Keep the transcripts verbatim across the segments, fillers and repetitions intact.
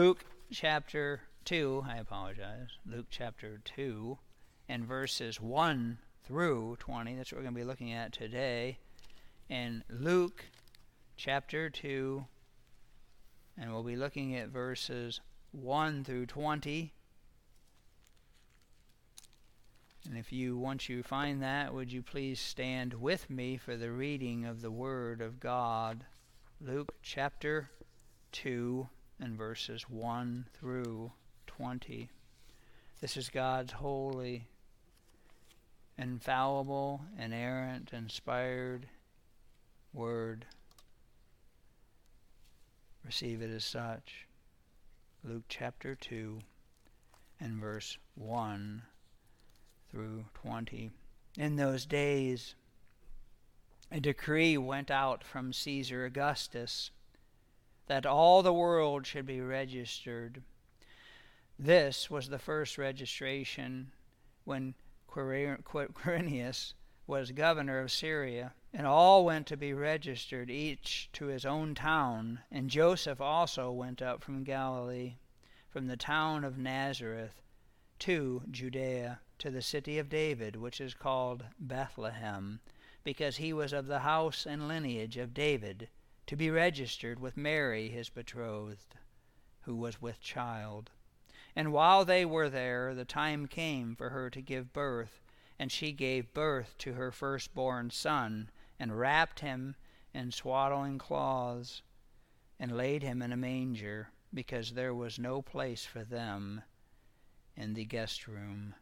Luke chapter two, I apologize, Luke chapter two and verses one through twenty. That's what we're going to be looking at today. In Luke chapter two, and we'll be looking at verses one through twenty. And if you, once you find that, would you please stand with me for the reading of the Word of God. Luke chapter two and verses one through twenty. This is God's holy, infallible, inerrant, inspired Word. Receive it as such. Luke chapter two and verse one through twenty. In those days, a decree went out from Caesar Augustus that all the world should be registered. This was the first registration when Quirinius was governor of Syria, and all went to be registered, each to his own town. And Joseph also went up from Galilee, from the town of Nazareth, to Judea, to the city of David, which is called Bethlehem, because he was of the house and lineage of David, to be registered with Mary his betrothed, who was with child. And while they were there, the time came for her to give birth, and she gave birth to her firstborn son, and wrapped him in swaddling cloths, and laid him in a manger, because there was no place for them in the guest room.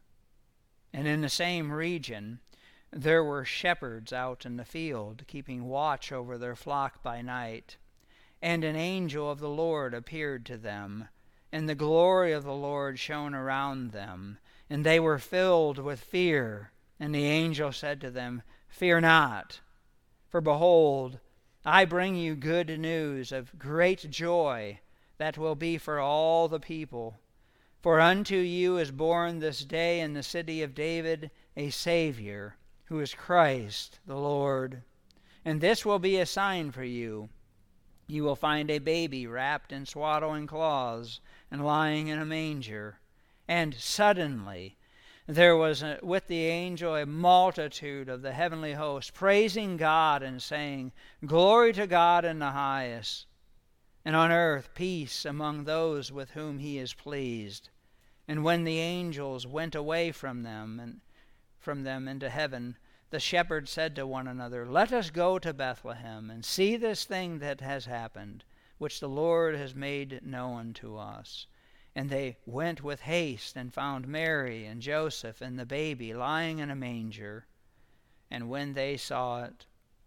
And in the same region there were shepherds out in the field, keeping watch over their flock by night. And an angel of the Lord appeared to them, and the glory of the Lord shone around them, and they were filled with fear. And the angel said to them, "Fear not, for behold, I bring you good news of great joy that will be for all the people. For unto you is born this day in the city of David a Savior, who is Christ the Lord. And this will be a sign for you. You will find a baby wrapped in swaddling cloths and lying in a manger." And suddenly there was a, with the angel a multitude of the heavenly host, praising God and saying, "Glory to God in the highest, and on earth peace among those with whom he is pleased." And when the angels went away from them and from them into heaven, the shepherds said to one another, "Let us go to Bethlehem and see this thing that has happened, which the Lord has made known to us." And they went with haste and found Mary and Joseph and the baby lying in a manger. And when they saw it,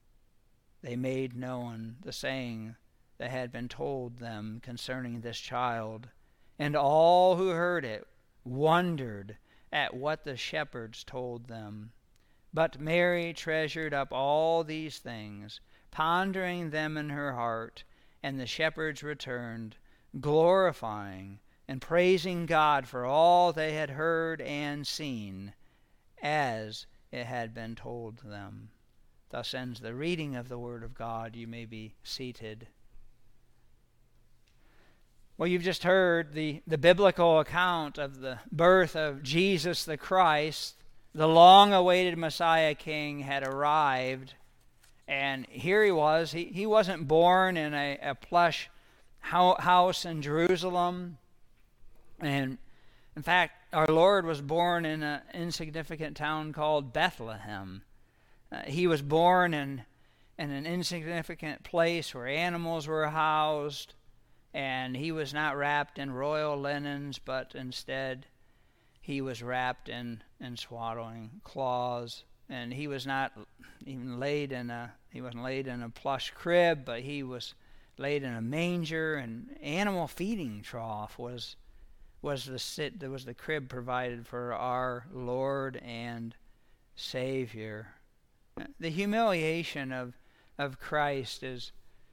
they made known the saying that had been told them concerning this child. And all who heard it wondered at what the shepherds told them. But Mary treasured up all these things, pondering them in her heart. And the shepherds returned, glorifying and praising God for all they had heard and seen, as it had been told them. Thus ends the reading of the Word of God. You may be seated. Well, you've just heard the, the biblical account of the birth of Jesus the Christ. The long-awaited Messiah King had arrived, and here he was. He, he wasn't born in a, a plush house in Jerusalem. And in fact, our Lord was born in an insignificant town called Bethlehem. Uh, he was born in, in an insignificant place where animals were housed. And he was not wrapped in royal linens, but instead he was wrapped in, in swaddling cloths. And he was not even laid in a he wasn't laid in a plush crib, but he was laid in a manger. And animal feeding trough was was the sit that was the crib provided for our Lord and Savior. The humiliation of of Christ is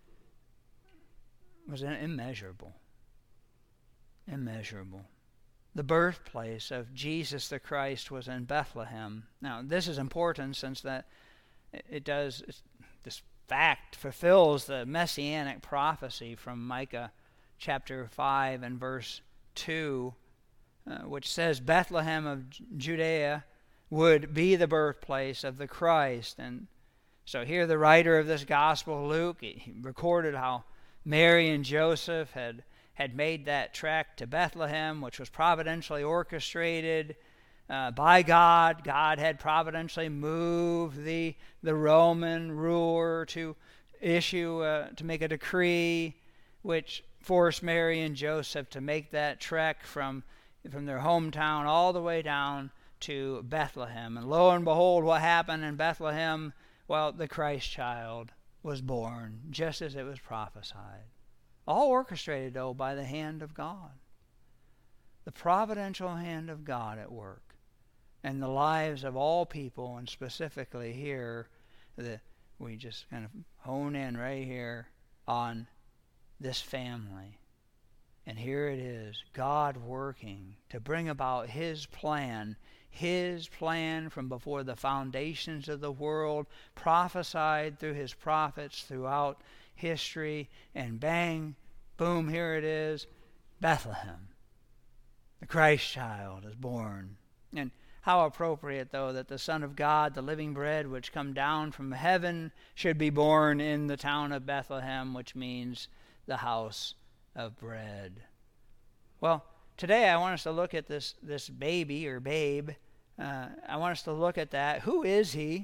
was immeasurable. Immeasurable. The birthplace of Jesus the Christ was in Bethlehem. Now, this is important since that it does, this fact fulfills the messianic prophecy from Micah chapter five and verse two, uh, which says Bethlehem of Judea would be the birthplace of the Christ. And so here the writer of this gospel, Luke, he recorded how Mary and Joseph had, had made that trek to Bethlehem, which was providentially orchestrated uh, by God. God had providentially moved the, the Roman ruler to issue, uh, to make a decree which forced Mary and Joseph to make that trek from, from their hometown all the way down to Bethlehem. And lo and behold, what happened in Bethlehem? Well, the Christ child was born, just as it was prophesied. All orchestrated, though, by the hand of God. The providential hand of God at work in the lives of all people, and specifically here, the, we just kind of hone in right here on this family. And here it is, God working to bring about His plan, His plan from before the foundations of the world, prophesied through His prophets throughout history, and bang, boom, here it is, Bethlehem. The Christ child is born. And how appropriate, though, that the Son of God, the living bread which come down from heaven, should be born in the town of Bethlehem, which means the house of bread. Well, today I want us to look at this, this baby or babe. Uh, I want us to look at that. Who is He?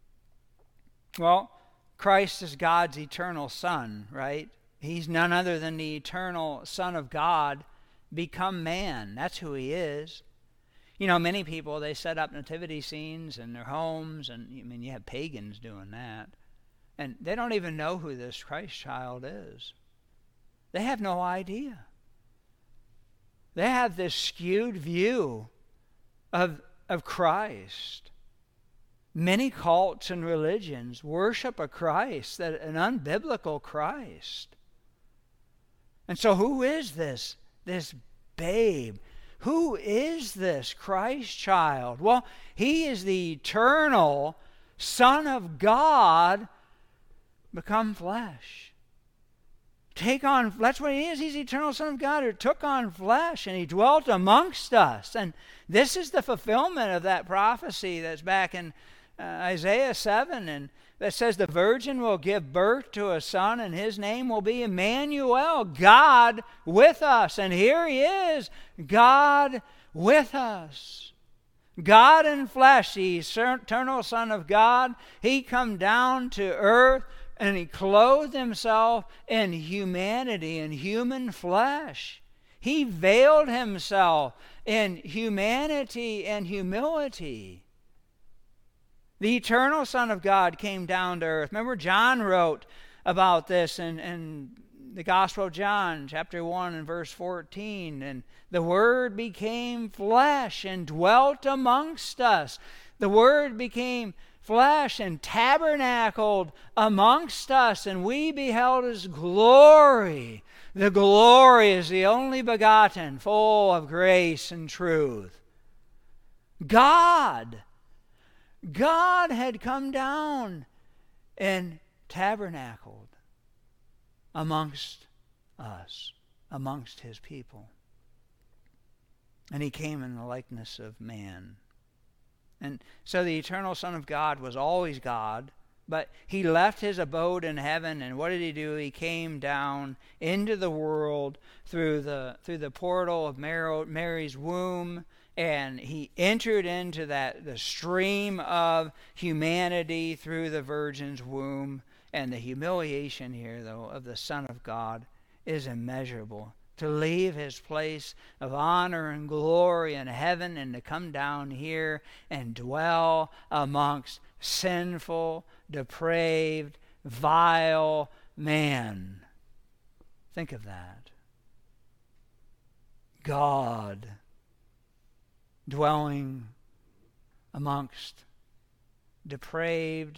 Well, Christ is God's eternal Son, right? He's none other than the eternal Son of God become man. That's who He is. You know, many people, they set up nativity scenes in their homes, and I mean, you have pagans doing that. And they don't even know who this Christ child is. They have no idea. They have this skewed view of, of Christ. Many cults and religions worship a Christ, that an unbiblical Christ. And so who is this, this babe? Who is this Christ child? Well, He is the eternal Son of God become flesh. Take on, that's what He is. He's the eternal Son of God who took on flesh, and He dwelt amongst us. And this is the fulfillment of that prophecy that's back in uh, Isaiah seven, and that says the virgin will give birth to a son, and His name will be Emmanuel, God with us. And here He is, God with us. God in flesh, the eternal Son of God. He come down to earth, and He clothed Himself in humanity, in human flesh. He veiled Himself in humanity and humility. The eternal Son of God came down to earth. Remember, John wrote about this in, in the Gospel of John, chapter one and verse fourteen. And the Word became flesh and dwelt amongst us. The Word became flesh and tabernacled amongst us, and we beheld His glory. The glory is the only begotten, full of grace and truth. God, God had come down and tabernacled amongst us, amongst His people. And He came in the likeness of man. And so the eternal Son of God was always God, but He left His abode in heaven, and what did He do? He came down into the world through the through the portal of Mary's womb, and He entered into that the stream of humanity through the virgin's womb. And the humiliation here, though, of the Son of God is immeasurable. To leave His place of honor and glory in heaven and to come down here and dwell amongst sinful, depraved, vile man. Think of that. God dwelling amongst depraved,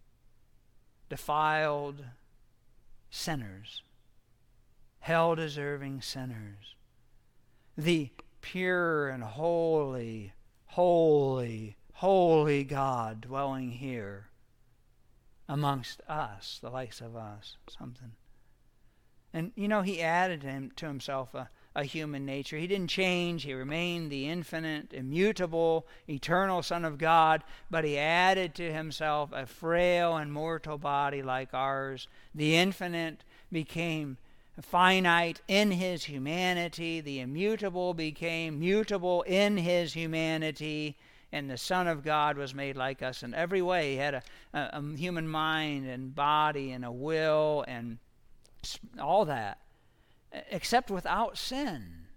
defiled sinners. Hell-deserving sinners. The pure and holy, holy, holy God dwelling here amongst us, the likes of us, something And, you know, he added to, him, to himself a, a human nature. He didn't change. He remained the infinite, immutable, eternal Son of God, but he added to himself a frail and mortal body like ours. The infinite became finite in his humanity. The immutable became mutable in his humanity. And the Son of God was made like us in every way. He had a, a, a human mind and body and a will and all that, except without sin.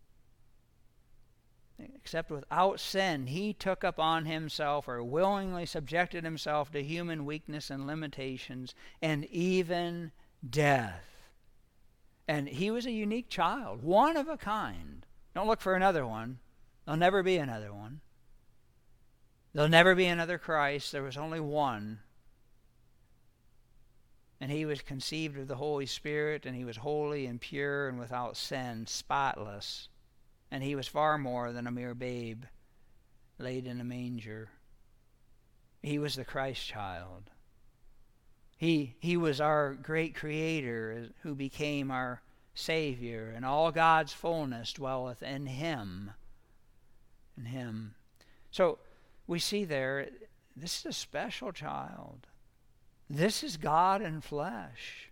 Except without sin, he took upon himself or willingly subjected himself to human weakness and limitations and even death. And he was a unique child, one of a kind. Don't look for another one. There'll never be another one. There'll never be another Christ. There was only one. And he was conceived of the Holy Spirit, and he was holy and pure and without sin, spotless. And he was far more than a mere babe laid in a manger. He was the Christ child. He, he was our great Creator who became our Savior, and all God's fullness dwelleth in him. In him. So we see there, this is a special child. This is God in flesh.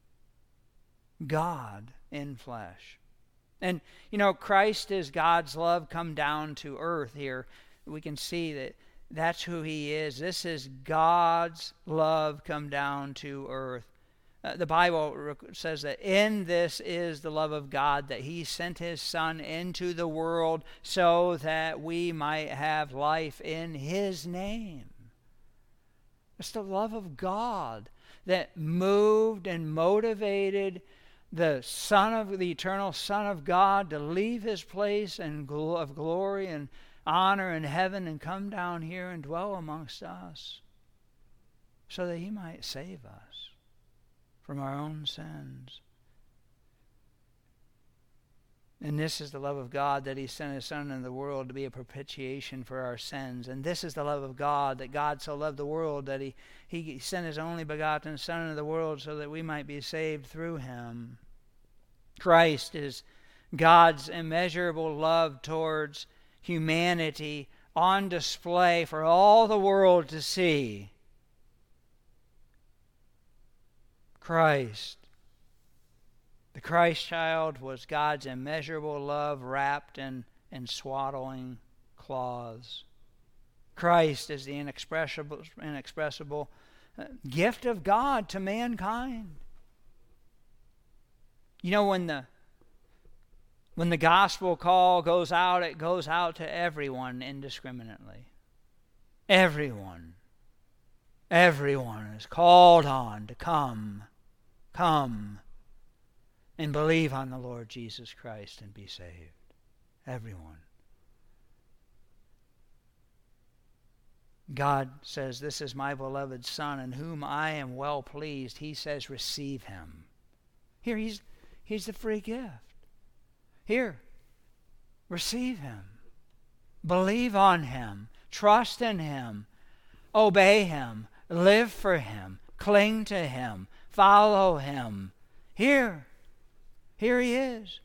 God in flesh. And, you know, Christ is God's love come down to earth here. We can see that that's who he is. This is God's love come down to earth. Uh, the Bible says that in this is the love of God, that he sent his Son into the world so that we might have life in his name. It's the love of God that moved and motivated the Son of the eternal Son of God to leave his place and gl- of glory and honor in heaven and come down here and dwell amongst us so that he might save us from our own sins. And this is the love of God, that he sent his Son into the world to be a propitiation for our sins. And this is the love of God, that God so loved the world that he, he sent his only begotten Son into the world so that we might be saved through him. Christ is God's immeasurable love towards humanity on display for all the world to see. Christ. The Christ child was God's immeasurable love wrapped in, in swaddling cloths. Christ is the inexpressible, inexpressible uh, gift of God to mankind. You know, when the when the gospel call goes out, it goes out to everyone indiscriminately. Everyone. Everyone is called on to come. Come. And believe on the Lord Jesus Christ and be saved. Everyone. God says, this is my beloved Son in whom I am well pleased. He says, receive him. Here, he's, he's the free gift. Here, receive him. Believe on him. Trust in him. Obey him. Live for him. Cling to him. Follow him. Here. Here he is.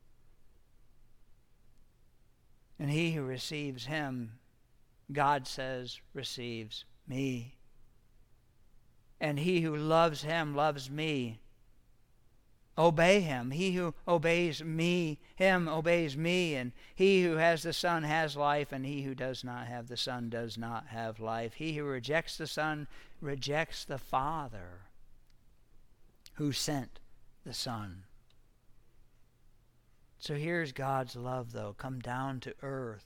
And he who receives him, God says, receives me. And he who loves him loves me. Obey him. He who obeys me, him obeys me. And he who has the Son has life, and he who does not have the Son does not have life. He who rejects the Son rejects the Father who sent the Son. So here's God's love, though, come down to earth.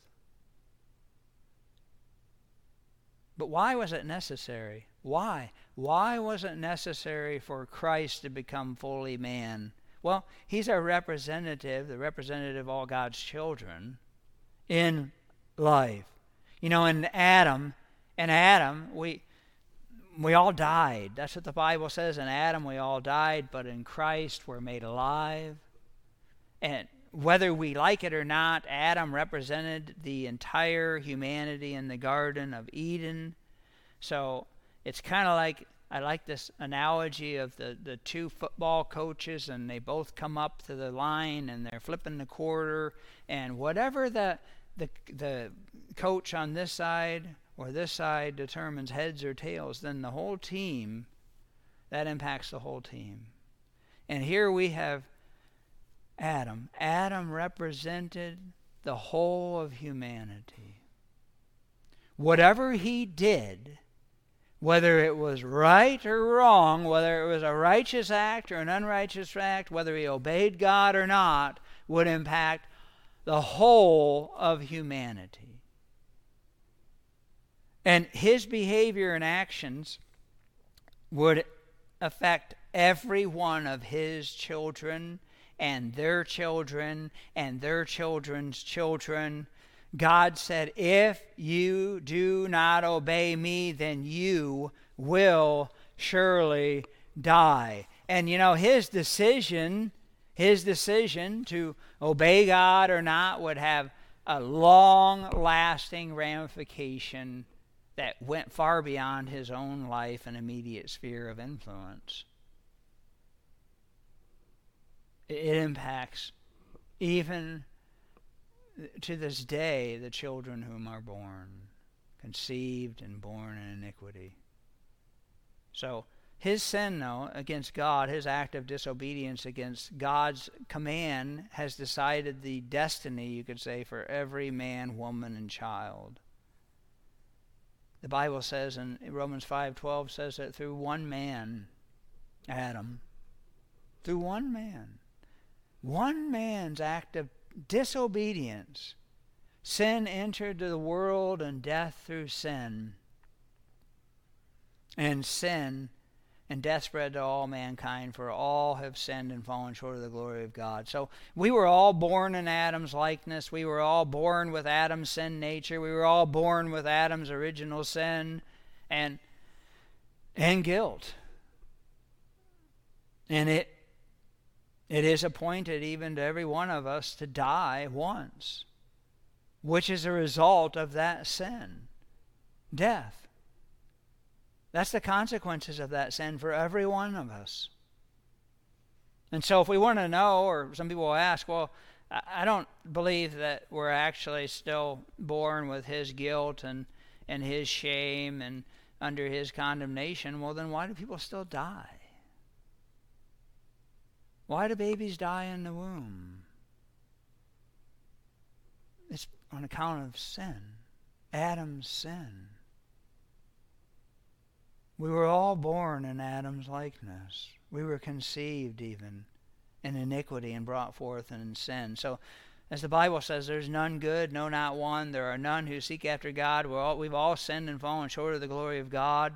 But why was it necessary? Why? Why was it necessary for Christ to become fully man? Well, he's our representative, the representative of all God's children in life. You know, in Adam, in Adam, we we all died. That's what the Bible says. In Adam, we all died, but in Christ, we're made alive. And whether we like it or not, Adam represented the entire humanity in the Garden of Eden. So it's kind of like I like this analogy of the, the two football coaches, and they both come up to the line and they're flipping the quarter, and whatever the the the coach on this side or this side determines heads or tails, then the whole team, that impacts the whole team. And here we have Adam. Adam represented the whole of humanity. Whatever he did, whether it was right or wrong, whether it was a righteous act or an unrighteous act, whether he obeyed God or not, would impact the whole of humanity. And his behavior and actions would affect every one of his children and their children and their children's children. God said, if you do not obey me, then you will surely die. And you know, his decision, his decision to obey God or not would have a long-lasting ramification that went far beyond his own life and immediate sphere of influence. It impacts even to this day the children whom are born, conceived and born in iniquity. So his sin, though, against God, his act of disobedience against God's command, has decided the destiny, you could say, for every man, woman, and child. The Bible says in Romans five twelve says that through one man, Adam, through one man, one man's act of disobedience, sin entered the world, and death through sin. And sin and death spread to all mankind, for all have sinned and fallen short of the glory of God. So we were all born in Adam's likeness. We were all born with Adam's sin nature. We were all born with Adam's original sin and and guilt. And it it is appointed even to every one of us to die once, which is a result of that sin, death. That's the consequences of that sin for every one of us. And so if we want to know, or some people will ask, well, I don't believe that we're actually still born with his guilt and, and his shame and under his condemnation. Well, then why do people still die? Why do babies die in the womb? It's on account of sin, Adam's sin. We were all born in Adam's likeness. We were conceived even in iniquity and brought forth in sin. So, as the Bible says, there's none good, no, not one. There are none who seek after God. We're all, we've all sinned and fallen short of the glory of God.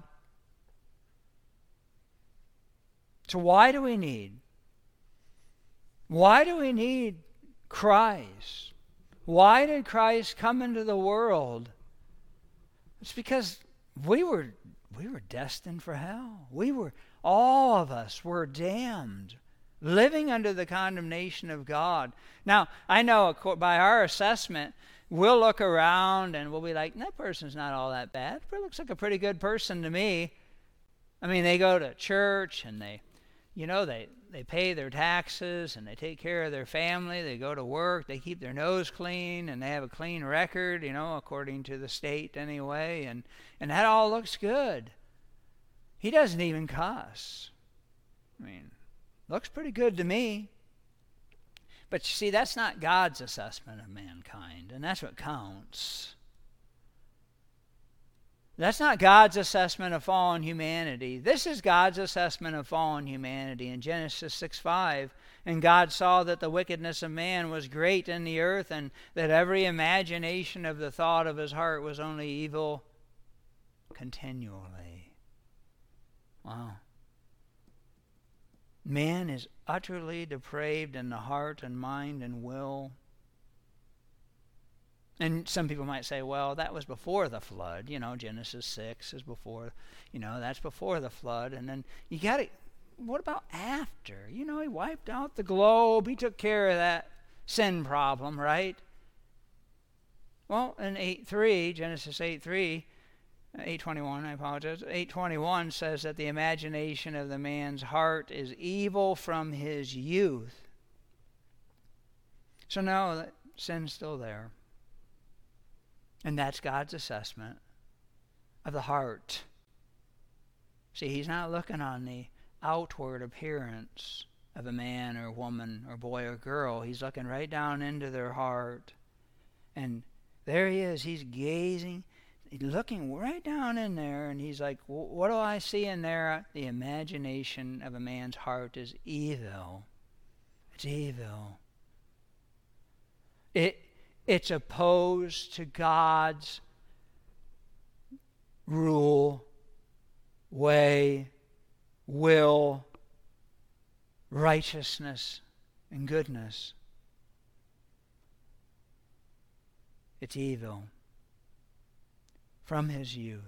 So why do we need? Why do we need Christ? Why did Christ come into the world? It's because we were We were destined for hell. We were, all of us were damned, living under the condemnation of God. Now, I know by our assessment, we'll look around and we'll be like, that person's not all that bad. It looks like a pretty good person to me. I mean, they go to church and they, you know, they, they pay their taxes and they take care of their family. They go to work. They keep their nose clean and they have a clean record, you know, according to the state anyway. And, and that all looks good. He doesn't even cuss. I mean, looks pretty good to me. But you see, that's not God's assessment of mankind, and that's what counts. That's not God's assessment of fallen humanity. This is God's assessment of fallen humanity in Genesis six five. And God saw that the wickedness of man was great in the earth, and that every imagination of the thought of his heart was only evil continually. Wow. Man is utterly depraved in the heart and mind and will. And some people might say, well, that was before the flood. You know, Genesis six is before, you know, that's before the flood. And then you got to, what about after? You know, he wiped out the globe. He took care of that sin problem, right? Well, in eight three, Genesis eight three, eight twenty-one, I apologize. eight twenty-one says that the imagination of the man's heart is evil from his youth. So no, sin's still there. And that's God's assessment of the heart. See, he's not looking on the outward appearance of a man or woman or boy or girl. He's looking right down into their heart. And there he is. He's gazing, he's looking right down in there, and he's like, what do I see in there? The imagination of a man's heart is evil. It's evil. It It's opposed to God's rule, way, will, righteousness, and goodness. It's evil from his youth.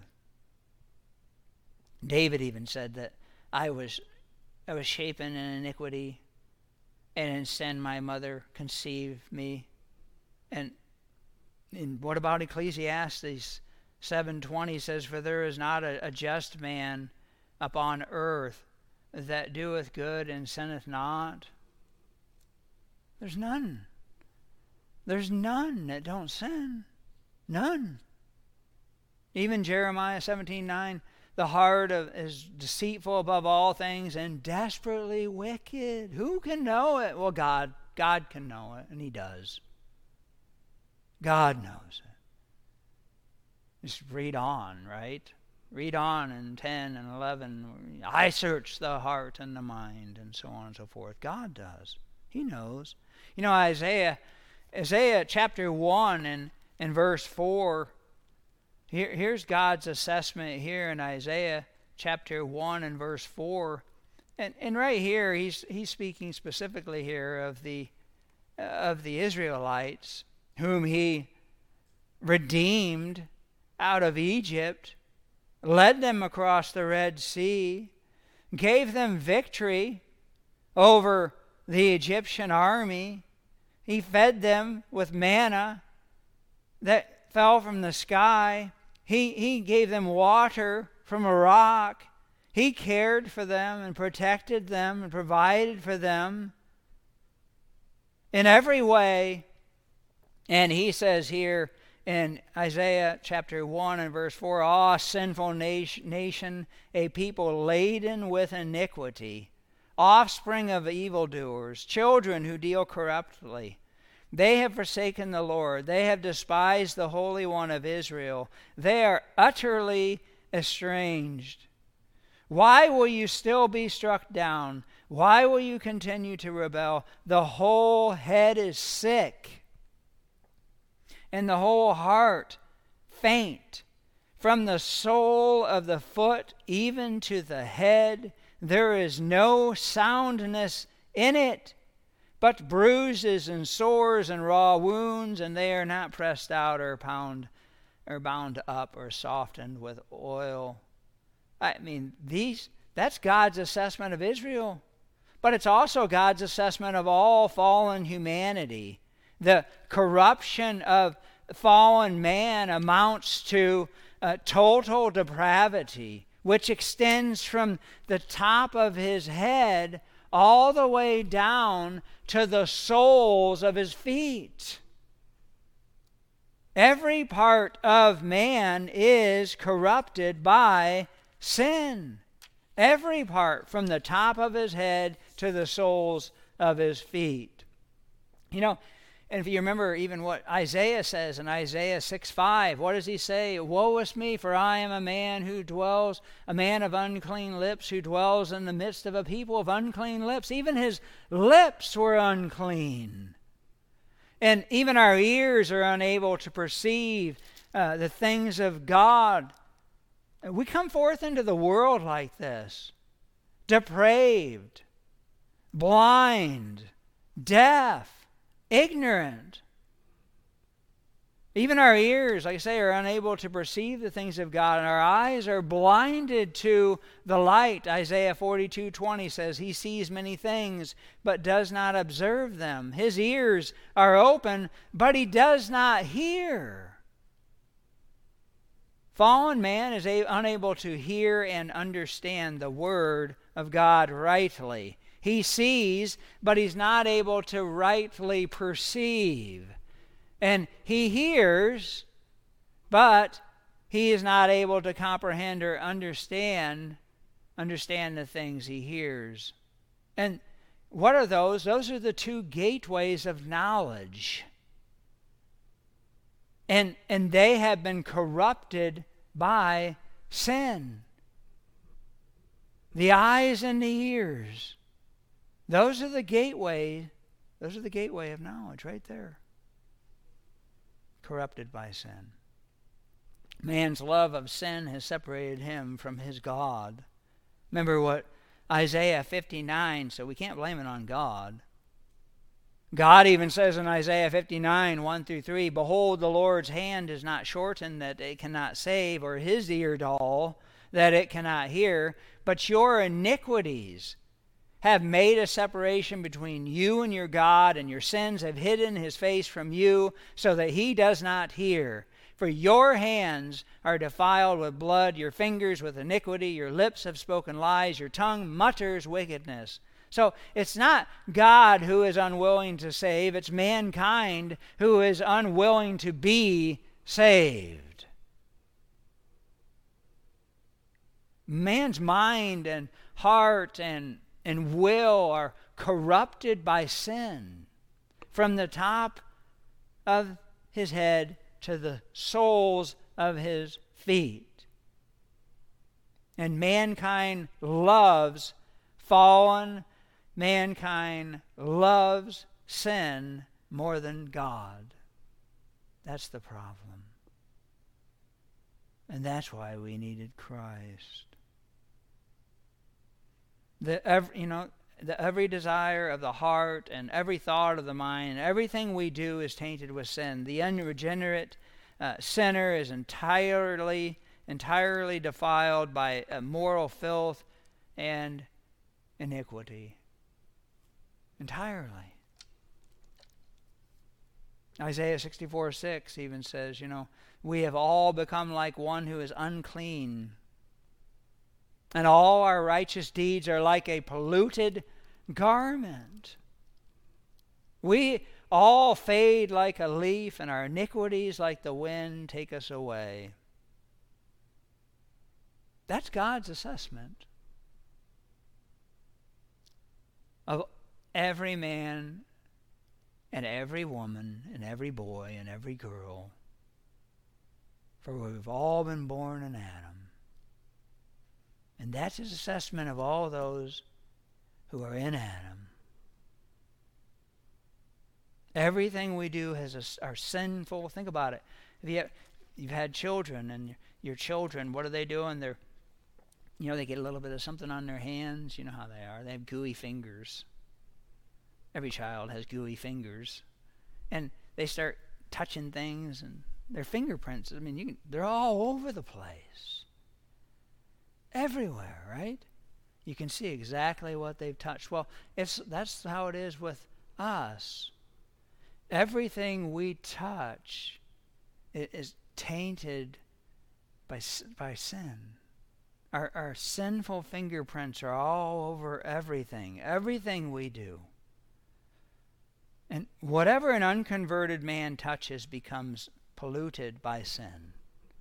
David even said that I was I was shapen in iniquity, and in sin my mother conceived me. And, and what about Ecclesiastes seven twenty says, for there is not a, a just man upon earth that doeth good and sinneth not. There's none. There's none that don't sin. None. Even Jeremiah seventeen nine, the heart of, is deceitful above all things and desperately wicked. Who can know it? Well, God. God can know it, and he does. God knows it. Just read on, right? Read on in ten and eleven. I search the heart and the mind, and so on and so forth. God does. He knows. You know, Isaiah, Isaiah chapter one and, and verse four, here, here's God's assessment here in Isaiah chapter one and verse four. And, and right here, he's, he's speaking specifically here of the, uh, of the Israelites, whom he redeemed out of Egypt, led them across the Red Sea, gave them victory over the Egyptian army. He fed them with manna that fell from the sky. He, he gave them water from a rock. He cared for them and protected them and provided for them in every way. And he says here in Isaiah chapter one and verse four, Ah, sinful nation, a people laden with iniquity, offspring of evildoers, children who deal corruptly. They have forsaken the Lord. They have despised the Holy One of Israel. They are utterly estranged. Why will you still be struck down? Why will you continue to rebel? The whole head is sick, and the whole heart faint. From the sole of the foot even to the head, there is no soundness in it, but bruises and sores and raw wounds, and they are not pressed out or pound or bound up or softened with oil. I mean, these that's God's assessment of Israel. But it's also God's assessment of all fallen humanity. The corruption of fallen man amounts to uh, total depravity, which extends from the top of his head all the way down to the soles of his feet. Every part of man is corrupted by sin. Every part, from the top of his head to the soles of his feet. You know, and if you remember even what Isaiah says in Isaiah six five, what does he say? Woe is me, for I am a man who dwells, a man of unclean lips, who dwells in the midst of a people of unclean lips. Even his lips were unclean. And even our ears are unable to perceive uh, the things of God. We come forth into the world like this, depraved, blind, deaf, ignorant. Even our ears, like I say, are unable to perceive the things of God, and our eyes are blinded to the light. Isaiah forty-two twenty says, He sees many things, but does not observe them. His ears are open, but He does not hear. Fallen man is a, unable to hear and understand the Word of God rightly. He sees, but he's not able to rightly perceive. And he hears, but he is not able to comprehend or understand, understand the things he hears. And what are those? Those are the two gateways of knowledge. And, and they have been corrupted by sin. The eyes and the ears. Those are the gateway, those are the gateway of knowledge right there. Corrupted by sin. Man's love of sin has separated him from his God. Remember what Isaiah fifty-nine, so we can't blame it on God. God even says in Isaiah fifty-nine, one through three, "Behold, the Lord's hand is not shortened that it cannot save, or his ear dull that it cannot hear, but your iniquities have made a separation between you and your God, and your sins have hidden his face from you, so that he does not hear. For your hands are defiled with blood, your fingers with iniquity, your lips have spoken lies, your tongue mutters wickedness." So it's not God who is unwilling to save, it's mankind who is unwilling to be saved. Man's mind and heart and, and will are corrupted by sin from the top of his head to the soles of his feet. And mankind loves fallen, mankind loves sin more than God. That's the problem. And that's why we needed Christ. The every, you know, the every desire of the heart and every thought of the mind, everything we do is tainted with sin. The unregenerate uh, sinner is entirely, entirely defiled by uh, moral filth and iniquity. Entirely. Isaiah sixty-four six even says, you know, we have all become like one who is unclean, and all our righteous deeds are like a polluted garment. We all fade like a leaf, and our iniquities like the wind take us away. That's God's assessment of every man and every woman and every boy and every girl. For we've all been born in Adam. And that's his assessment of all those who are in Adam. Everything we do has a, are sinful. Think about it. If you have, you've had children, and your children, what are they doing? They're, you know, they get a little bit of something on their hands. You know how they are. They have gooey fingers. Every child has gooey fingers. And they start touching things, and their fingerprints, I mean, you can, they're all over the place. Everywhere, right? You can see exactly what they've touched. Well, it's that's how it is with us. Everything we touch is tainted by, by sin. Our, our sinful fingerprints are all over everything, everything we do. And whatever an unconverted man touches becomes polluted by sin.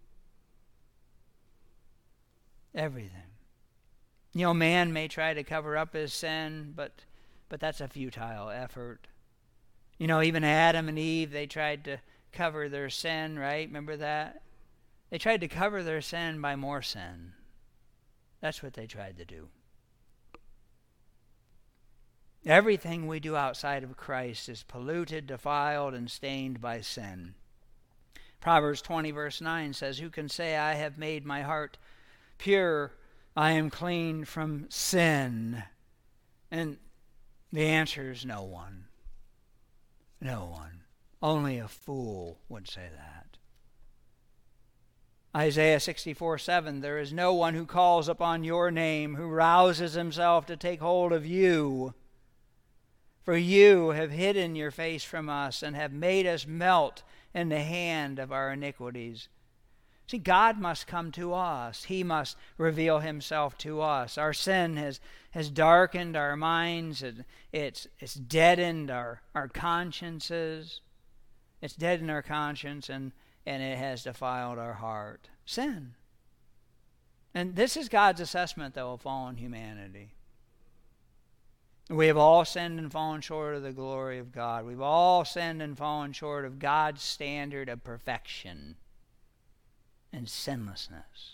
Everything. You know, man may try to cover up his sin, but but that's a futile effort. You know, even Adam and Eve, they tried to cover their sin, right? Remember that? They tried to cover their sin by more sin. That's what they tried to do. Everything we do outside of Christ is polluted, defiled, and stained by sin. Proverbs twenty verse nine says, "Who can say, I have made my heart pure, I am clean from sin?" And the answer is no one. No one. Only a fool would say that. Isaiah sixty-four seven, "There is no one who calls upon your name, who rouses himself to take hold of you. For you have hidden your face from us and have made us melt in the hand of our iniquities." See, God must come to us. He must reveal himself to us. Our sin has, has darkened our minds. It, it's, it's deadened our, our consciences. It's deadened our conscience, and, and it has defiled our heart. Sin. And this is God's assessment, though, of fallen humanity. We have all sinned and fallen short of the glory of God. We've all sinned and fallen short of God's standard of perfection and sinlessness.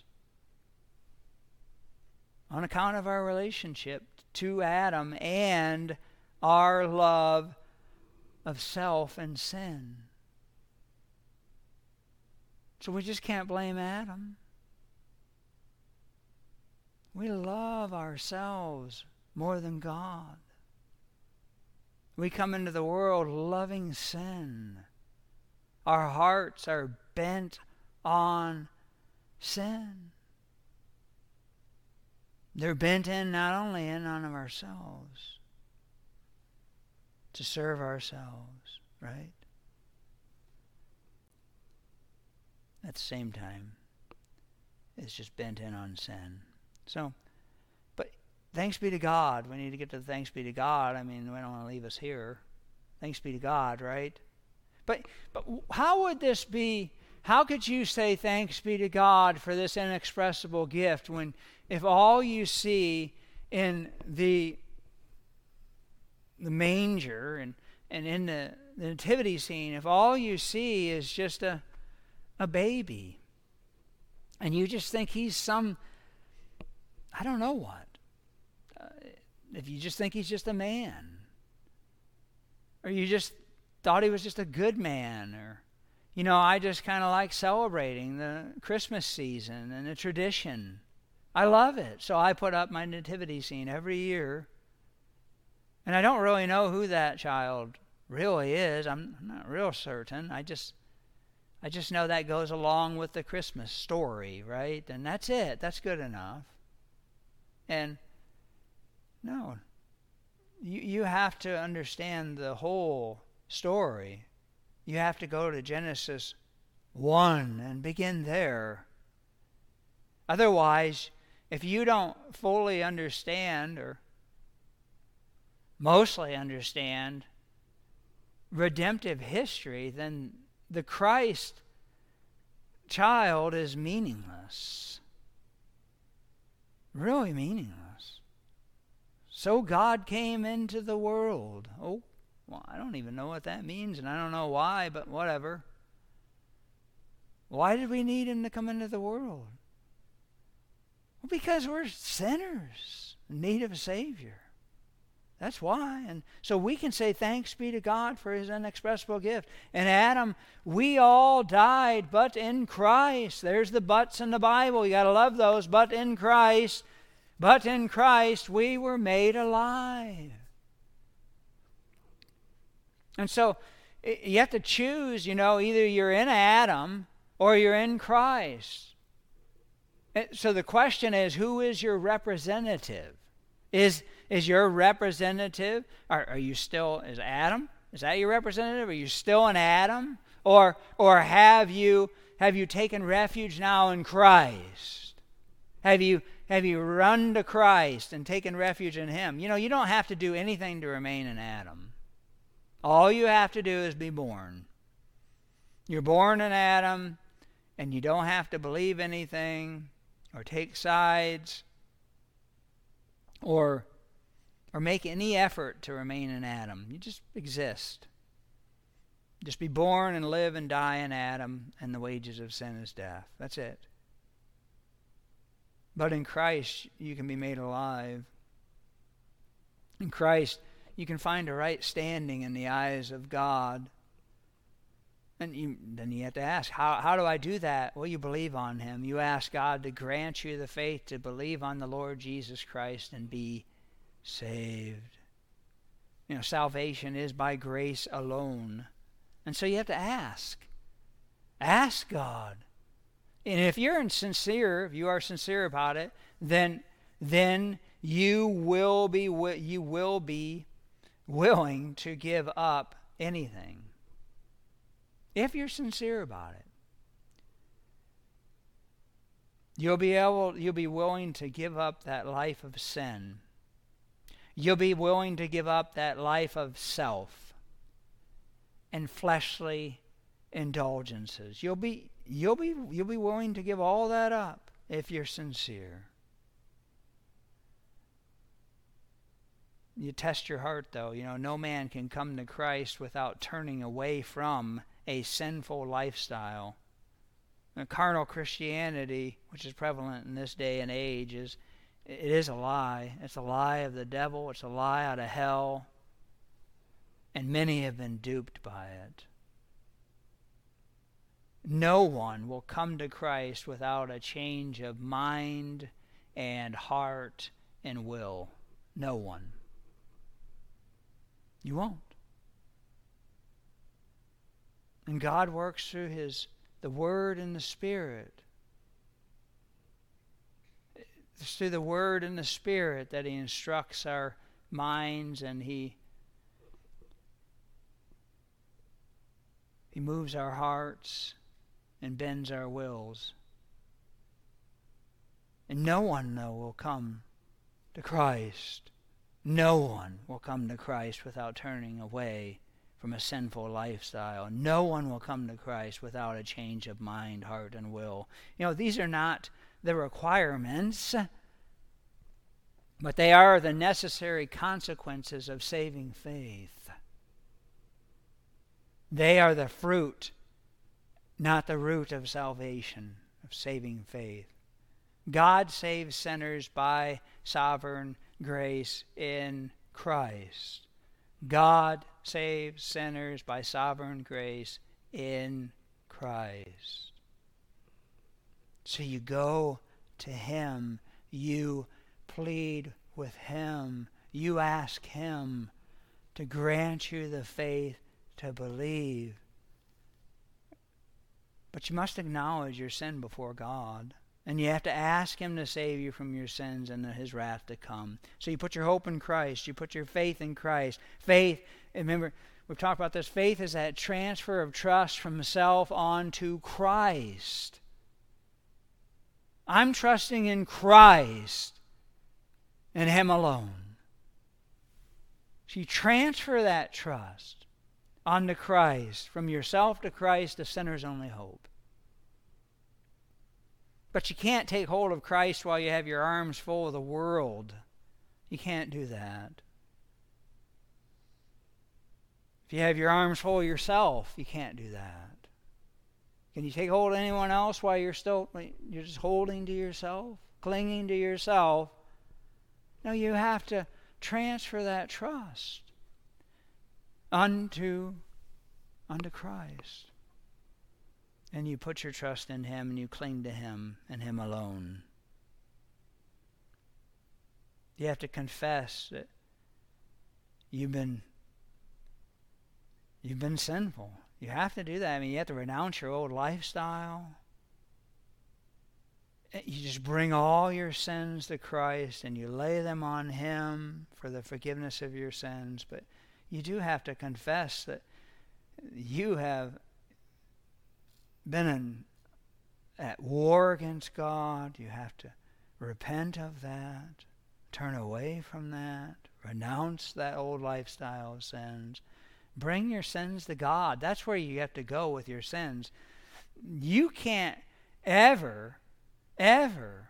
On account of our relationship to Adam and our love of self and sin. So we just can't blame Adam. We love ourselves more than God. We come into the world loving sin. Our hearts are bent on sin. They're bent in not only in on of ourselves, to serve ourselves, right? At the same time, it's just bent in on sin. So, but thanks be to God. We need to get to the thanks be to God. I mean, we don't want to leave us here. Thanks be to God, right? But but how would this be? How could you say thanks be to God for this inexpressible gift when if all you see in the the manger and, and in the, the nativity scene, if all you see is just a a baby and you just think he's some, I don't know what, uh, if you just think he's just a man, or you just thought he was just a good man, or you know, I just kind of like celebrating the Christmas season and the tradition. I love it. So I put up my nativity scene every year. And I don't really know who that child really is. I'm not real certain. I just I just know that goes along with the Christmas story, right? And that's it. That's good enough. And no, you you have to understand the whole story. You have to go to Genesis one and begin there. Otherwise, if you don't fully understand or mostly understand redemptive history, then the Christ child is meaningless. Really meaningless. So God came into the world. Oh, well, I don't even know what that means, and I don't know why, but whatever. Why did we need him to come into the world? Well, because we're sinners in need of a Savior. That's why. And so we can say thanks be to God for his inexpressible gift. And Adam, we all died, but in Christ. There's the buts in the Bible. You got to love those. But in Christ, but in Christ we were made alive. And so you have to choose, you know, either you're in Adam or you're in Christ. So the question is, who is your representative? Is is your representative, are, are you still, is Adam? Is that your representative? Are you still in Adam? Or or have you have you taken refuge now in Christ? Have you have you run to Christ and taken refuge in him? You know, you don't have to do anything to remain in Adam. All you have to do is be born. You're born in Adam, and you don't have to believe anything or take sides or or make any effort to remain in Adam. You just exist. Just be born and live and die in Adam, and the wages of sin is death. That's it. But in Christ, you can be made alive. In Christ, you can find a right standing in the eyes of God. And you, then you have to ask, how, how do I do that? Well, you believe on him. You ask God to grant you the faith to believe on the Lord Jesus Christ and be saved. You know, salvation is by grace alone. And so you have to ask. Ask God. And if you're sincere, if you are sincere about it, then then you will be you will be willing to give up anything. If you're sincere about it. You'll be able, you'll be willing to give up that life of sin. You'll be willing to give up that life of self and fleshly indulgences. You'll be, you'll be, you'll be willing to give all that up if you're sincere. You test your heart, though. You know, no man can come to Christ without turning away from a sinful lifestyle. And carnal Christianity, which is prevalent in this day and age, is it is a lie. It's a lie of the devil. It's a lie out of hell. And many have been duped by it. No one will come to Christ without a change of mind and heart and will. No one. You won't. And God works through His the Word and the Spirit. It's through the Word and the Spirit that He instructs our minds, and He He moves our hearts and bends our wills. And no one, though, will come to Christ. No one will come to Christ without turning away from a sinful lifestyle. No one will come to Christ without a change of mind, heart, and will. You know, these are not the requirements, but they are the necessary consequences of saving faith. They are the fruit, not the root of salvation, of saving faith. God saves sinners by sovereign grace in Christ. God saves sinners by sovereign grace in Christ. So you go to Him, you plead with Him, you ask Him to grant you the faith to believe. But you must acknowledge your sin before God. And you have to ask Him to save you from your sins and His wrath to come. So you put your hope in Christ. You put your faith in Christ. Faith, remember, we've talked about this. Faith is that transfer of trust from self onto Christ. I'm trusting in Christ and Him alone. So you transfer that trust onto Christ, from yourself to Christ, the sinner's only hope. But you can't take hold of Christ while you have your arms full of the world. You can't do that. If you have your arms full of yourself, you can't do that. Can you take hold of anyone else while you're still, you're just holding to yourself, clinging to yourself? No, you have to transfer that trust unto, unto Christ. And you put your trust in Him, and you cling to Him and Him alone. You have to confess that you've been you've been sinful. You have to do that. I mean, you have to renounce your old lifestyle. You just bring all your sins to Christ, and you lay them on Him for the forgiveness of your sins. But you do have to confess that you have been in, at war against God. You have to repent of that, turn away from that, renounce that old lifestyle of sins. Bring your sins to God. That's where you have to go with your sins. You can't ever, ever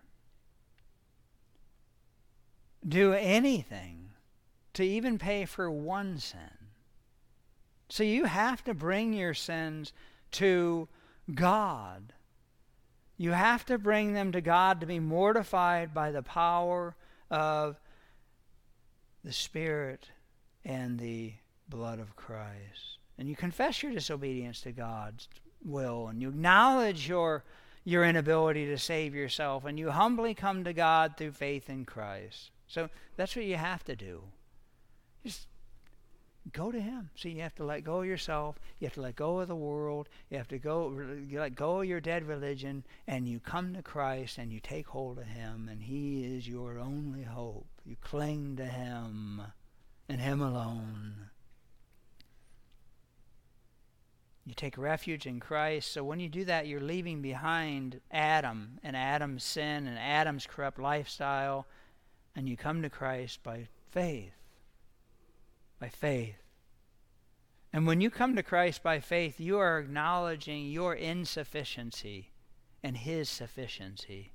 do anything to even pay for one sin. So you have to bring your sins to God. You have to bring them to God to be mortified by the power of the Spirit and the blood of Christ. And you confess your disobedience to God's will, and you acknowledge your, your inability to save yourself, and you humbly come to God through faith in Christ. So that's what you have to do. Just go to Him. See, you have to let go of yourself. You have to let go of the world. You have to go, you let go of your dead religion, and you come to Christ, and you take hold of Him, and He is your only hope. You cling to Him and Him alone. You take refuge in Christ. So when you do that, you're leaving behind Adam and Adam's sin and Adam's corrupt lifestyle, and you come to Christ by faith. By faith. And when you come to Christ by faith, you are acknowledging your insufficiency and His sufficiency.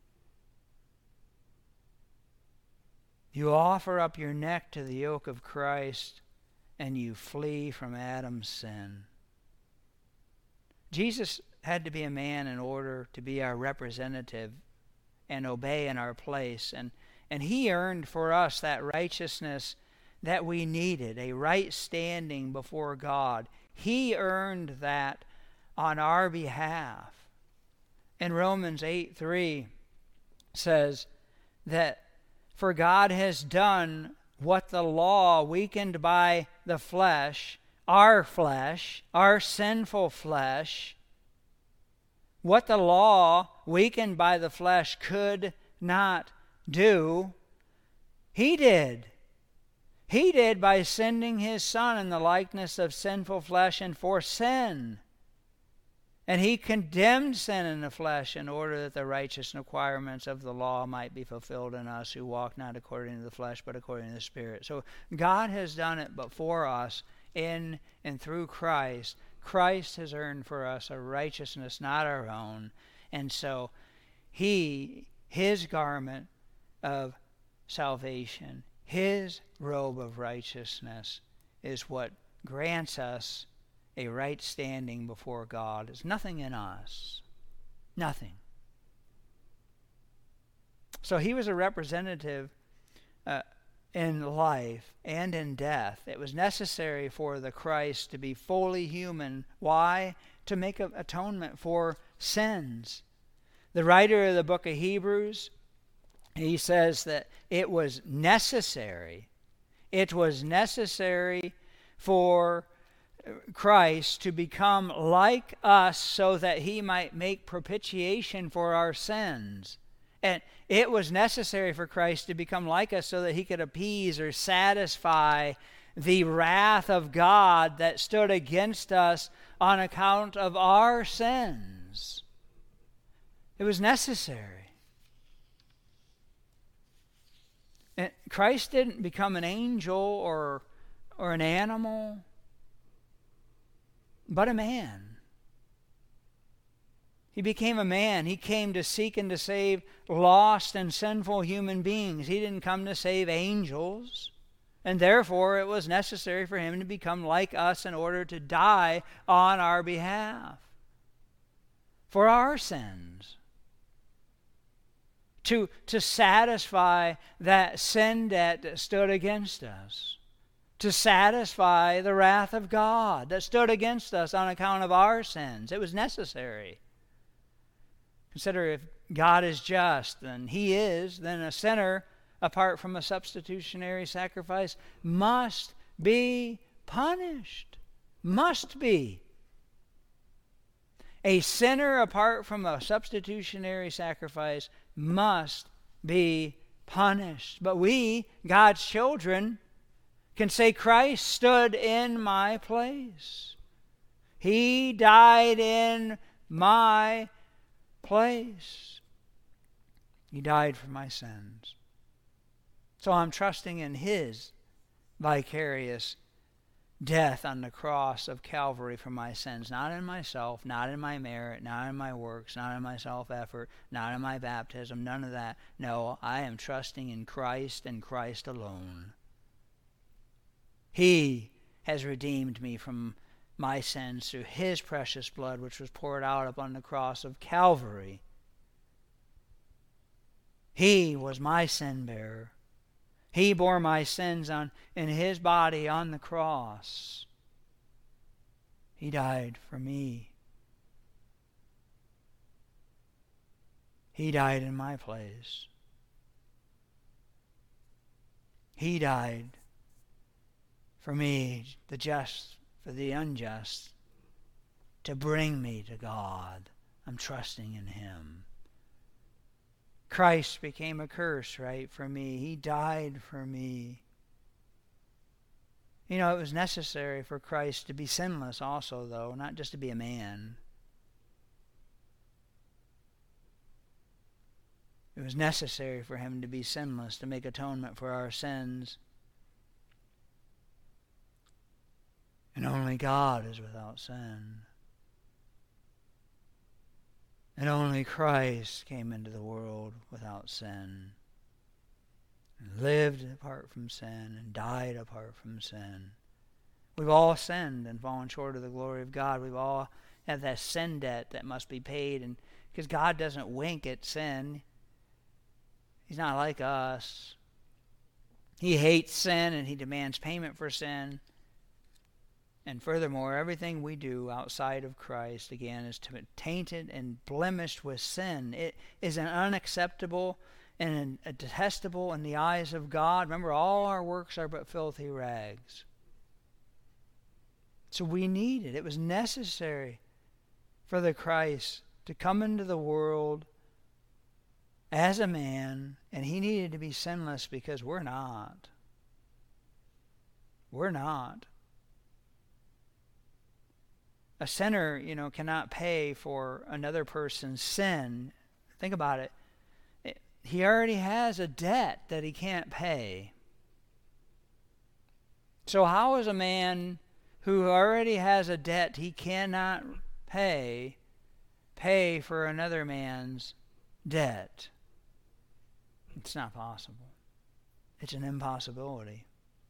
You offer up your neck to the yoke of Christ, and you flee from Adam's sin. Jesus had to be a man in order to be our representative and obey in our place. And, and He earned for us that righteousness that we needed, a right standing before God. He earned that on our behalf. And Romans eight three says that, for God has done what the law, weakened by the flesh, our flesh, our sinful flesh, what the law, weakened by the flesh, could not do, He did. He did by sending His Son in the likeness of sinful flesh and for sin. And He condemned sin in the flesh in order that the righteous requirements of the law might be fulfilled in us who walk not according to the flesh but according to the Spirit. So God has done it but for us in and through Christ. Christ has earned for us a righteousness not our own. And so He, His garment of salvation, His robe of righteousness is what grants us a right standing before God. There's nothing in us. Nothing. So He was a representative uh, in life and in death. It was necessary for the Christ to be fully human. Why? To make an atonement for sins. The writer of the book of Hebrews, he says that it was necessary. It was necessary for Christ to become like us so that He might make propitiation for our sins. And it was necessary for Christ to become like us so that He could appease or satisfy the wrath of God that stood against us on account of our sins. It was necessary. And Christ didn't become an angel or, or an animal, but a man. He became a man. He came to seek and to save lost and sinful human beings. He didn't come to save angels. And therefore, it was necessary for Him to become like us in order to die on our behalf for our sins. To, to satisfy that sin debt that stood against us. To satisfy the wrath of God that stood against us on account of our sins. It was necessary. Consider, if God is just, and He is, then a sinner, apart from a substitutionary sacrifice, must be punished. Must be. A sinner, apart from a substitutionary sacrifice, must be punished. But we, God's children, can say, Christ stood in my place. He died in my place. He died for my sins. So I'm trusting in His vicarious death on the cross of Calvary for my sins, not in myself, not in my merit, not in my works, not in my self-effort, not in my baptism, none of that. No, I am trusting in Christ and Christ alone. He has redeemed me from my sins through His precious blood, which was poured out upon the cross of Calvary. He was my sin bearer. He bore my sins on in His body on the cross. He died for me. He died in my place. He died for me, the just for the unjust, to bring me to God. I'm trusting in Him. Christ became a curse, right, for me. He died for me. You know, it was necessary for Christ to be sinless also, though, not just to be a man. It was necessary for him to be sinless, to make atonement for our sins. And only God is without sin. And only Christ came into the world without sin, and lived apart from sin, and died apart from sin. We've all sinned and fallen short of the glory of God. We've all have that sin debt that must be paid, and because God doesn't wink at sin. He's not like us. He hates sin and he demands payment for sin. And furthermore, everything we do outside of Christ, again, is tainted and blemished with sin. It is an unacceptable and a detestable in the eyes of God. Remember, all our works are but filthy rags. So we need it. It was necessary for the Christ to come into the world as a man, and he needed to be sinless because we're not. We're not. A sinner, you know, cannot pay for another person's sin. Think about it. it. He already has a debt that he can't pay. So how is a man who already has a debt he cannot pay, pay for another man's debt? It's not possible. It's an impossibility.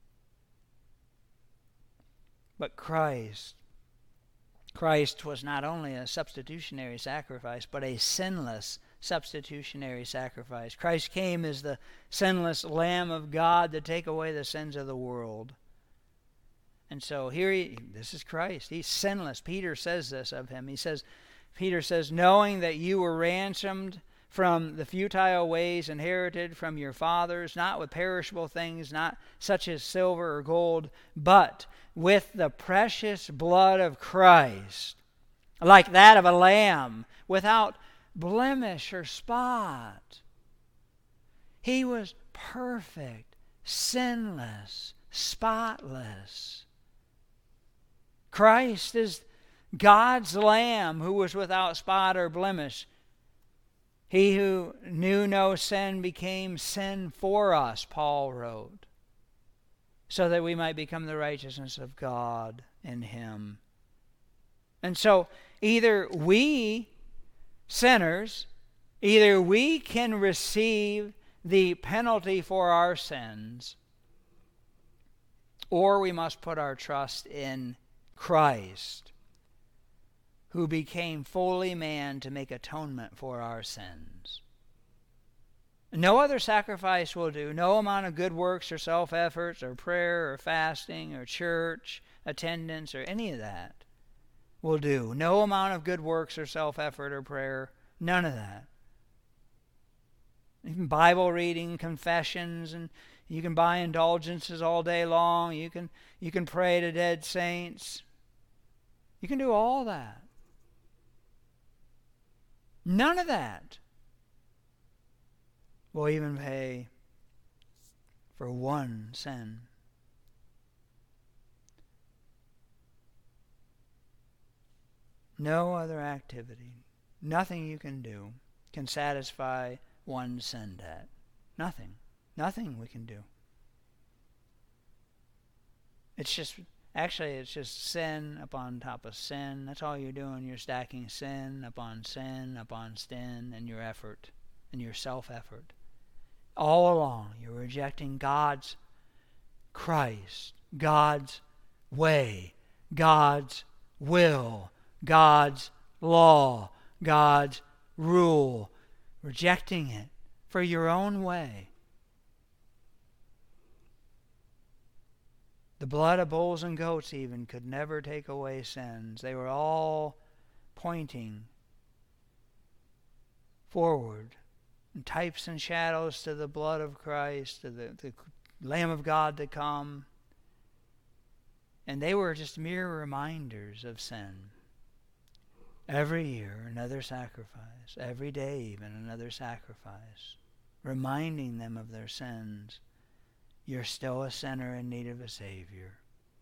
But Christ, Christ was not only a substitutionary sacrifice, but a sinless substitutionary sacrifice. Christ came as the sinless Lamb of God to take away the sins of the world. And so here he, this is Christ. He's sinless. Peter says this of him. He says, Peter says, knowing that you were ransomed from the futile ways inherited from your fathers, not with perishable things, not such as silver or gold, but with the precious blood of Christ, like that of a lamb, without blemish or spot. He was perfect, sinless, spotless. Christ is God's Lamb who was without spot or blemish. He who knew no sin became sin for us, Paul wrote, so that we might become the righteousness of God in him. And so either we, sinners, either we can receive the penalty for our sins, or we must put our trust in Christ, who became fully man to make atonement for our sins. No other sacrifice will do. No amount of good works or self-efforts or prayer or fasting or church attendance or any of that will do. No amount of good works or self-effort or prayer. None of that. Even Bible reading, confessions, and you can buy indulgences all day long. You can, you can pray to dead saints. You can do all that. None of that will even pay for one sin. No other activity, nothing you can do can satisfy one sin debt. Nothing. Nothing we can do. It's just, actually, it's just sin upon top of sin. That's all you're doing. You're stacking sin upon sin upon sin and your effort and your self-effort. All along, you're rejecting God's Christ, God's way, God's will, God's law, God's rule, rejecting it for your own way. The blood of bulls and goats even could never take away sins. They were all pointing forward, and types and shadows to the blood of Christ, to the, the Lamb of God to come. And they were just mere reminders of sin. Every year, another sacrifice. Every day, even another sacrifice. Reminding them of their sins. You're still a sinner in need of a Savior.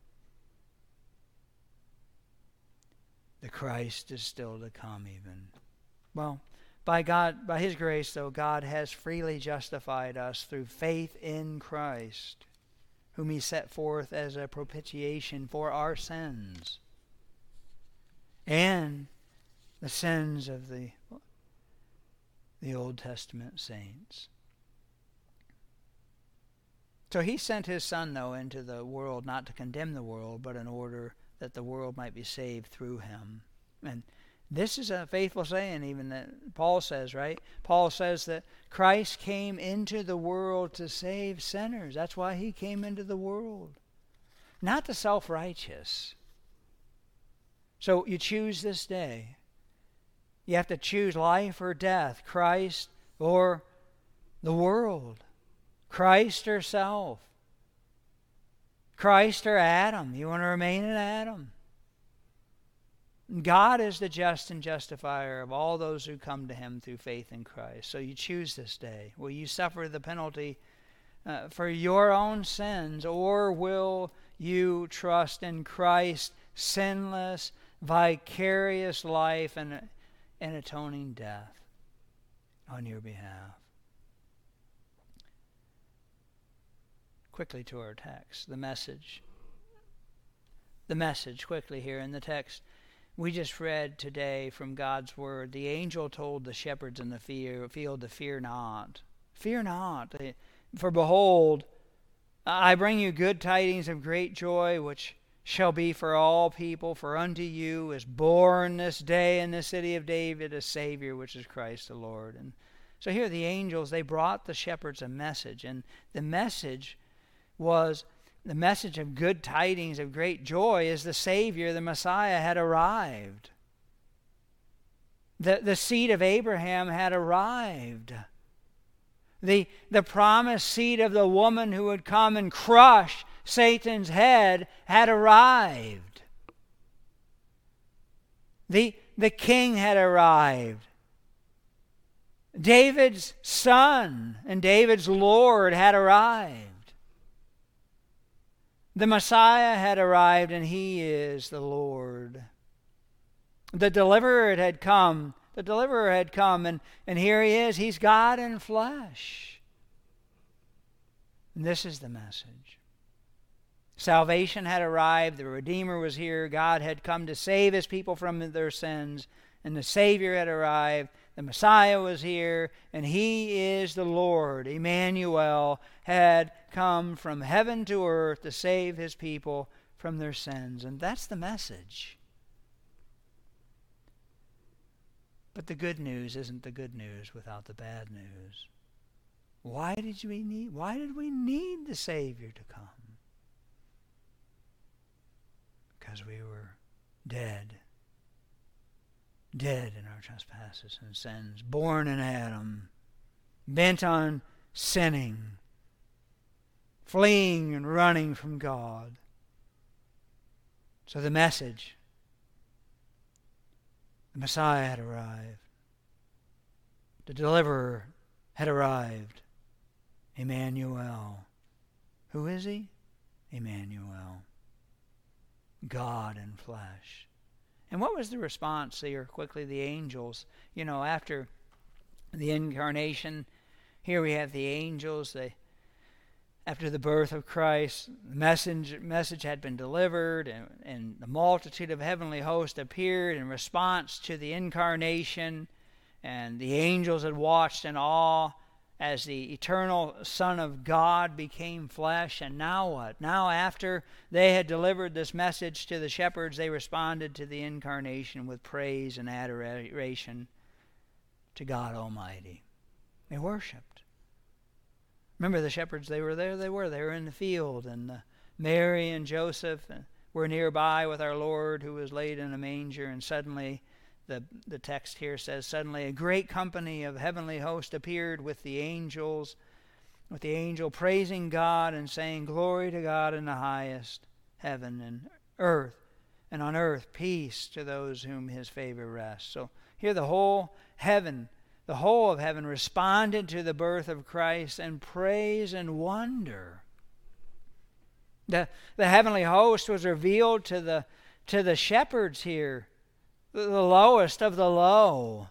the Christ is still to come even. Well, by God, by His grace, though, God has freely justified us through faith in Christ, whom He set forth as a propitiation for our sins and the sins of the, the Old Testament saints. So He sent His Son, though, into the world not to condemn the world, but in order that the world might be saved through Him. And this is a faithful saying, even that Paul says, right? Paul says that Christ came into the world to save sinners. That's why He came into the world. Not the self-righteous. So you choose this day. You have to choose life or death, Christ or the world, Christ or self, Christ or Adam. You want to remain in Adam. God is the just and justifier of all those who come to Him through faith in Christ. So you choose this day. Will you suffer the penalty uh, for your own sins, or will you trust in Christ's sinless, vicarious life and, and atoning death on your behalf? Quickly to our text, the message. The message, quickly here in the text. We just read today from God's Word, the angel told the shepherds in the field to fear not. Fear not, for behold, I bring you good tidings of great joy, which shall be for all people. For unto you is born this day in the city of David a Savior, which is Christ the Lord. And so here the angels, they brought the shepherds a message, and the message was the message of good tidings of great joy is the Savior, the Messiah, had arrived. The, the seed of Abraham had arrived. The, the promised seed of the woman who would come and crush Satan's head had arrived. The, the king had arrived. David's son and David's Lord had arrived. The Messiah had arrived, and He is the Lord. The deliverer had come. The deliverer had come, and, and here He is. He's God in flesh. And this is the message. Salvation had arrived. The Redeemer was here. God had come to save His people from their sins, and the Savior had arrived. The Messiah was here, and He is the Lord. Emmanuel had come from heaven to earth to save His people from their sins. And that's the message. But the good news isn't the good news without the bad news. Why did we need, why did we need the Savior to come? Because we were dead. Dead in our trespasses and sins, born in Adam, bent on sinning, fleeing and running from God. So the message, the Messiah had arrived. The deliverer had arrived. Emmanuel. Who is He? Emmanuel. God in flesh. And what was the response here? Quickly, the angels. You know, after the incarnation, here we have the angels. They, after the birth of Christ, the message, message had been delivered, and, and the multitude of heavenly hosts appeared in response to the incarnation. And the angels had watched in awe as the eternal Son of God became flesh. And now what? Now after they had delivered this message to the shepherds, they responded to the incarnation with praise and adoration to God Almighty. They worshipped. Remember the shepherds, they were there, they were. They were in the field, and uh, Mary and Joseph were nearby with our Lord, who was laid in a manger, and suddenly The, the text here says, suddenly a great company of heavenly hosts appeared with the angels, with the angel praising God and saying, Glory to God in the highest heaven and earth, and on earth peace to those whom His favor rests. So here the whole heaven, the whole of heaven responded to the birth of Christ and praise and wonder. The, the heavenly host was revealed to the, to the shepherds here. the lowest of the low.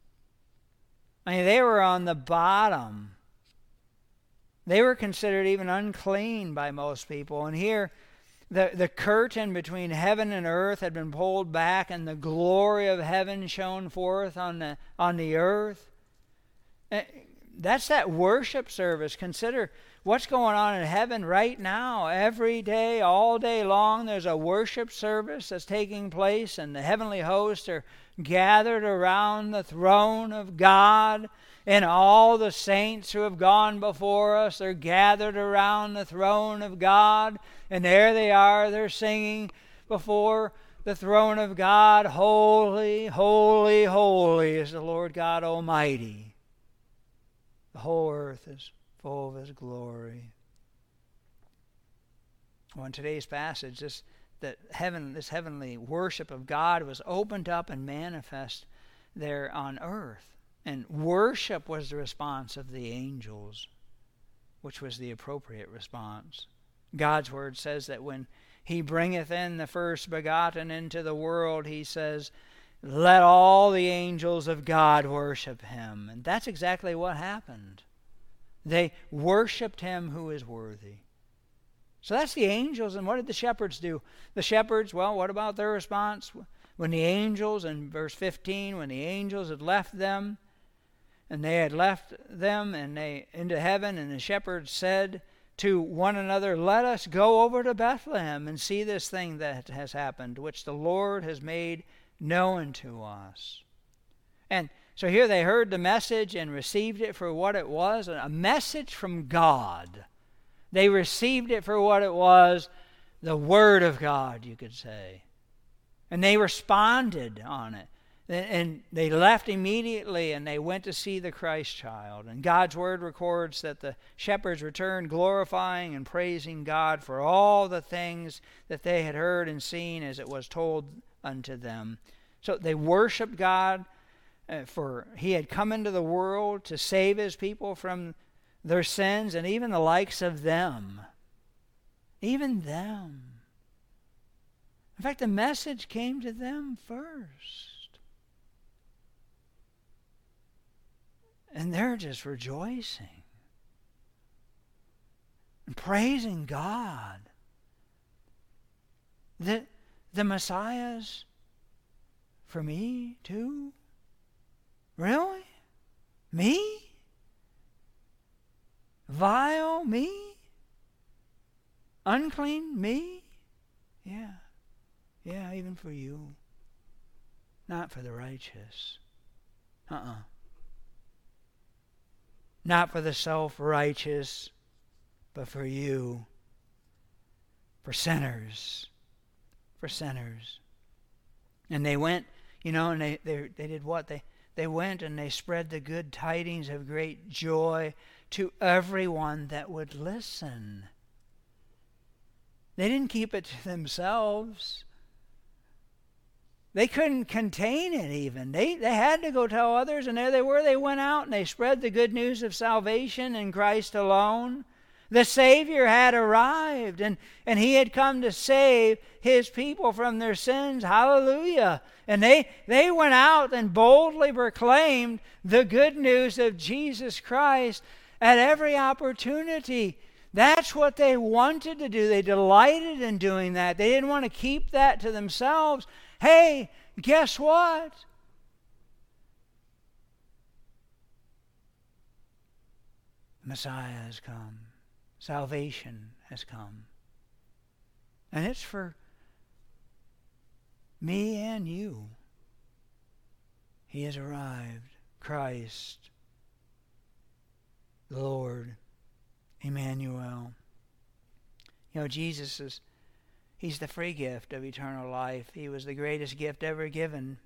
I mean, they were on the bottom. They were considered even unclean by most people. And here, the, the curtain between heaven and earth had been pulled back, and the glory of heaven shone forth on the, on the earth. That's that worship service. Consider what's going on in heaven right now. Every day, all day long, there's a worship service that's taking place, and the heavenly hosts are gathered around the throne of God, and all the saints who have gone before us are gathered around the throne of God, and there they are, they're singing before the throne of God, holy, holy, holy is the Lord God Almighty. The whole earth is full of His glory. Well, in today's passage, this that heaven, this heavenly worship of God was opened up and manifest there on earth. And worship was the response of the angels, which was the appropriate response. God's word says that when He bringeth in the first begotten into the world, He says, let all the angels of God worship Him. And that's exactly what happened. They worshiped Him who is worthy. So that's the angels. And what did the shepherds do? The shepherds, well, what about their response? When the angels, in verse fifteen, when the angels had left them, and they had left them and they into heaven, and the shepherds said to one another, let us go over to Bethlehem and see this thing that has happened, which the Lord has made known to us. And so here they heard the message and received it for what it was, a message from God. They received it for what it was, the Word of God, you could say. And they responded on it. And they left immediately and they went to see the Christ child. And God's Word records that the shepherds returned glorifying and praising God for all the things that they had heard and seen as it was told unto them. So they worshiped God, uh, for He had come into the world to save His people from their sins, and even the likes of them. Even them. In fact, the message came to them first. And they're just rejoicing and praising God that the Messiah's for me too? Really? Me? Vile me? Unclean me? Yeah. Yeah, even for you. Not for the righteous. Uh-uh. Not for the self-righteous, but for you. For sinners. For sinners. And they went, you know, and they, they, they did what? They, they went and they spread the good tidings of great joy to everyone that would listen. They didn't keep it to themselves. They couldn't contain it even. They, they had to go tell others, and there they were. They went out and they spread the good news of salvation in Christ alone. The Savior had arrived, and, and He had come to save His people from their sins. Hallelujah. And they, they went out and boldly proclaimed the good news of Jesus Christ at every opportunity. That's what they wanted to do. They delighted in doing that. They didn't want to keep that to themselves. Hey, guess what? Messiah has come. Salvation has come. And it's for me and you. He has arrived. Christ, the Lord, Emmanuel. You know, Jesus is, He's the free gift of eternal life. He was the greatest gift ever given.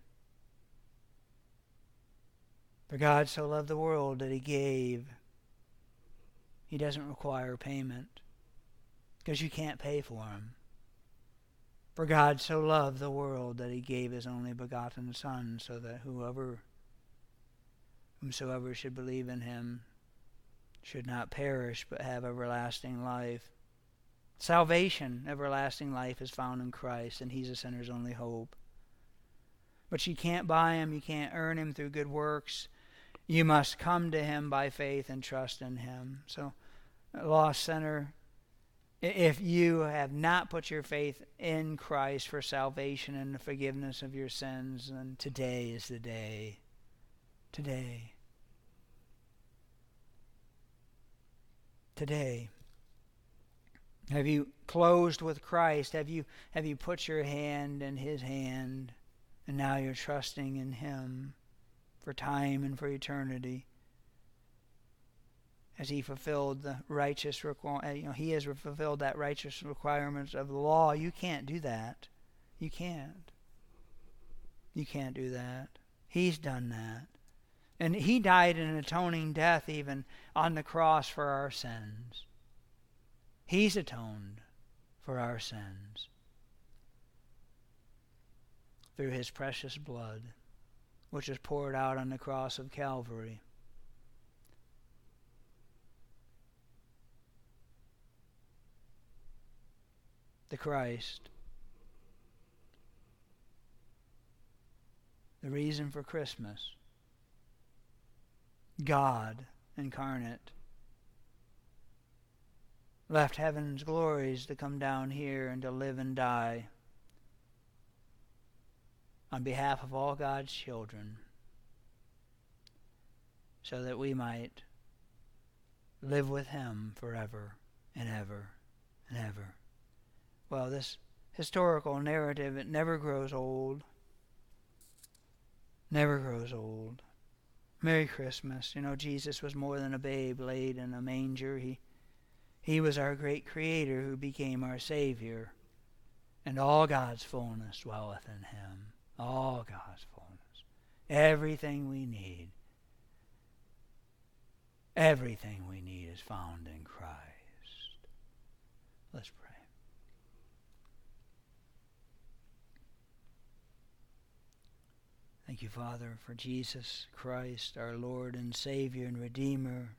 For God so loved the world that He gave. He doesn't require payment, because you can't pay for Him. For God so loved the world that He gave His only begotten Son, so that whoever, whomsoever should believe in Him should not perish but have everlasting life. Salvation, everlasting life, is found in Christ, and He's a sinner's only hope. But you can't buy him. You can't earn him through good works. You must come to him by faith and trust in him. So, Lost Center, if you have not put your faith in Christ for salvation and the forgiveness of your sins, then today is the day. Today. Today. Have you closed with Christ? Have you have you put your hand in his hand, and now you're trusting in him for time and for eternity? As he fulfilled the righteous requirement, you know, he has fulfilled that righteous requirements of the law. You can't do that. You can't. You can't do that. He's done that. And he died an atoning death even on the cross for our sins. He's atoned for our sins through his precious blood, which was poured out on the cross of Calvary. The Christ, the reason for Christmas, God incarnate, left heaven's glories to come down here and to live and die on behalf of all God's children, so that we might live with him forever and ever and ever. Well, this historical narrative, it never grows old. Never grows old. Merry Christmas. You know, Jesus was more than a babe laid in a manger. He, he was our great Creator who became our Savior. And all God's fullness dwelleth in him. All God's fullness. Everything we need. Everything we need is found in Christ. Let's pray. Thank you, Father, for Jesus Christ, our Lord and Savior and Redeemer,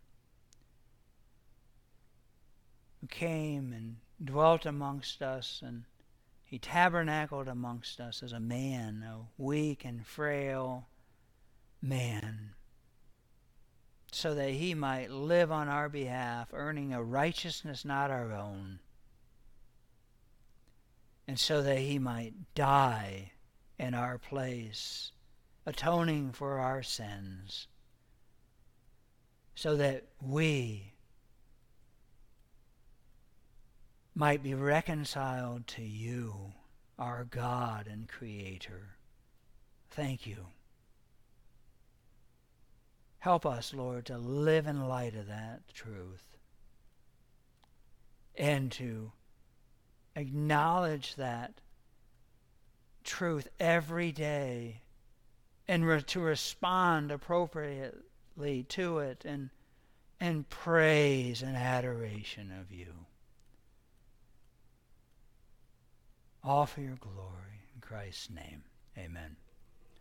who came and dwelt amongst us, and he tabernacled amongst us as a man, a weak and frail man, so that he might live on our behalf, earning a righteousness not our own, and so that he might die in our place, atoning for our sins, so that we might be reconciled to you, our God and Creator. Thank you. Help us, Lord, to live in light of that truth and to acknowledge that truth every day and re- to respond appropriately to it and, and praise and adoration of you. All for your glory. In Christ's name, amen.